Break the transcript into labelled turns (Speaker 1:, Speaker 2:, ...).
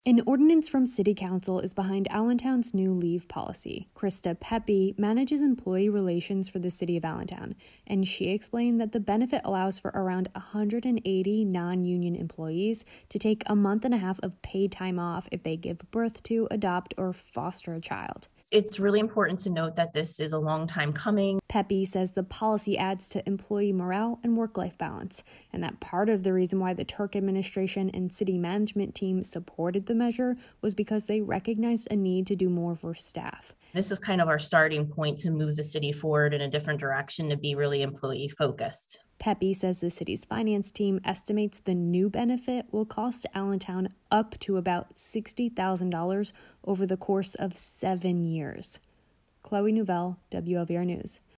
Speaker 1: An ordinance from City Council is behind Allentown's new leave policy. Krista Pepe manages employee relations for the City of Allentown, and she explained that the benefit allows for around 180 non-union employees to take a month and a half of paid time off if they give birth to, adopt, or foster a child.
Speaker 2: It's really important to note that this is a long time coming.
Speaker 1: Pepe says the policy adds to employee morale and work-life balance, and that part of the reason why the Turk administration and city management team supported the measure was because they recognized a need to do more for staff.
Speaker 2: This is kind of our starting point to move the city forward in a different direction to be really employee focused.
Speaker 1: Pepe says the city's finance team estimates the new benefit will cost Allentown up to about $60,000 over the course of 7 years. Chloe Nouvelle, WLVR News.